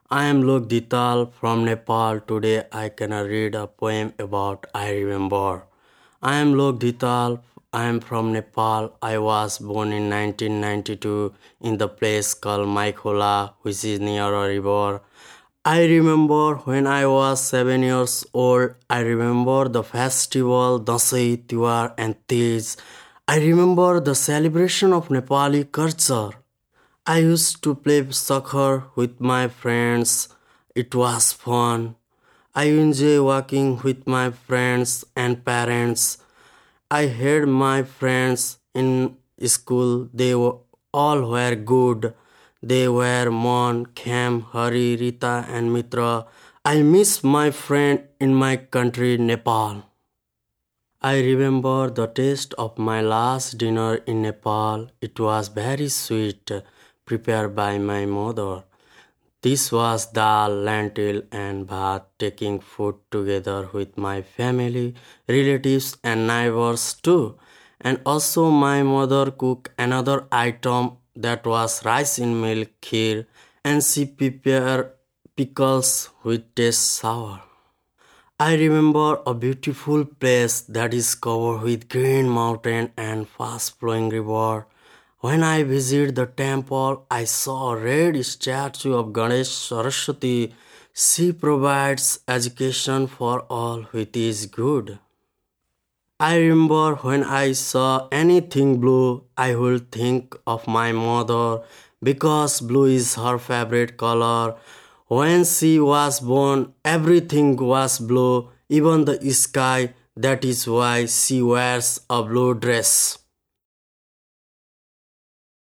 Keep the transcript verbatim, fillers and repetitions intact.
I am Lok Dital from Nepal. Today I can read a poem about I remember. I am Lok Dital. I am from Nepal. I was born in nineteen ninety-two in the place called Maikola, which is near a river. I remember when I was seven years old. I remember the festival, Dasai, Tiwar and Tej. I remember the celebration of Nepali culture. I used to play soccer with my friends. It was fun. I enjoy walking with my friends and parents. I had my friends in school. They were, all were good. They were Mon, Khem, Hari, Rita and Mitra. I miss my friend in my country, Nepal. I remember the taste of my last dinner in Nepal. It was very sweet, prepared by my mother. This was dal, lentil, and bhat, taking food together with my family, relatives, and neighbors too. And also, my mother cooked another item that was rice in milk kheer, and she prepared pickles with taste sour. I remember a beautiful place that is covered with green mountain and fast flowing river. When I visited the temple, I saw a red statue of Ganesh Saraswati. She provides education for all, which is good. I remember when I saw anything blue, I would think of my mother because blue is her favorite color. When she was born, everything was blue, even the sky. That is why she wears a blue dress.